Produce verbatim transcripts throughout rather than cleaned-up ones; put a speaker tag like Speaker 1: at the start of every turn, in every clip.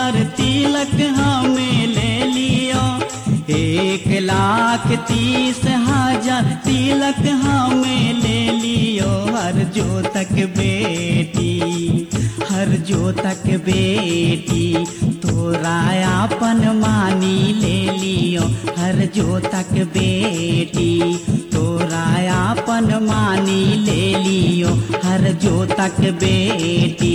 Speaker 1: हजार तिलक हमें ले लियो। एक लाख तीस हजार तिलक हमें ले लियो। हर जोतक बेटी हर जोतक बेटी तोरा अपन मानी ले लियो। हर जोतक बेटी तोरा अपन मानी ले लियो। हर जोतक बेटी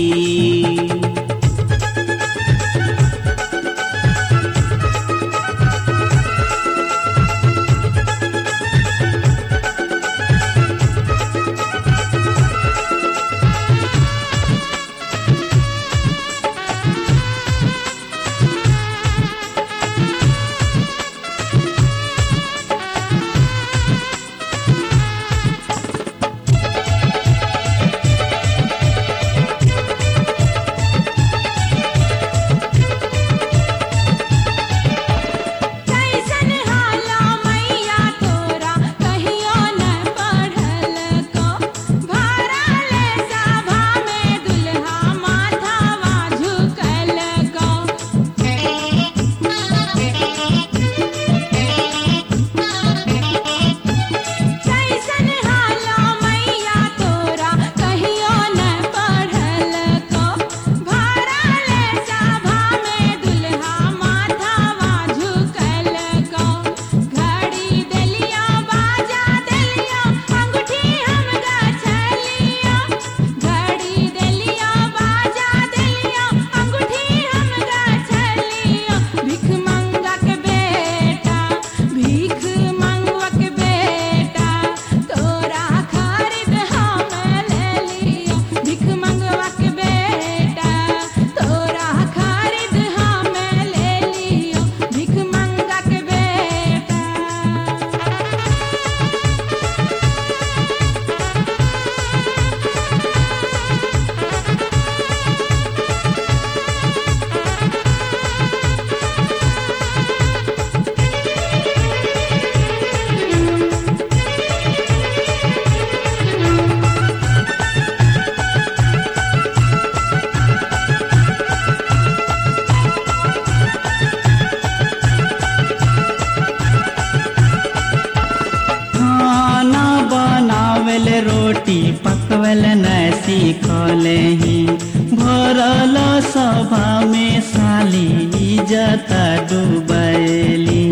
Speaker 1: रोटी पकवल न सीखले ही। भरल सभा में साली इज्जत डूबैली।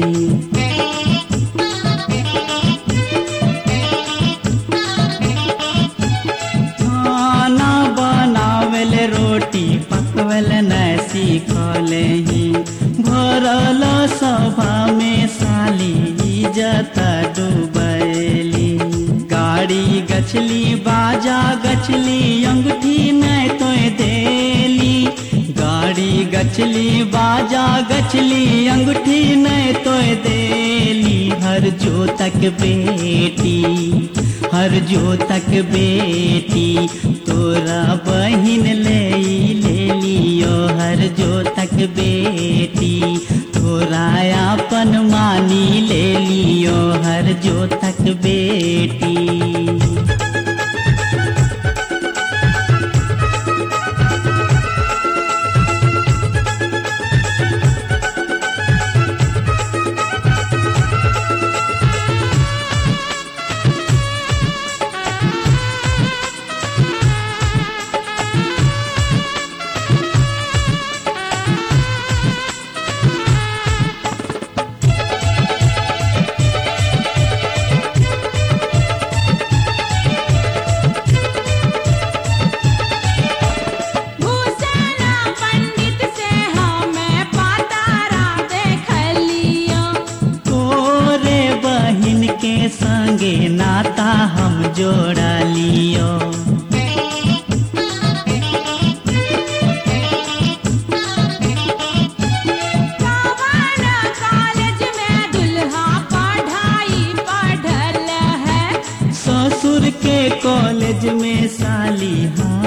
Speaker 1: खाना बनावल रोटी पकवल न सीखले ही। भरल सभा में साली इज्जत डूबैली। गाड़ी गछली बाजा गछली अंगूठी नहीं तो देली। गाड़ी गछली बाजा गछली अंगूठी नहीं तो देली। हर जोतक बेटी हर जोतक बेटी तोरा बहिन ले ले लियो। हर जोतक बेटी तोरा अपन मानी ले लियो। हर जोतक बेटी संगे नाता हम जोड़ा लियो। कॉलेज में दुल्हा पढ़ाई पढ़ल है। ससुर के कॉलेज में साली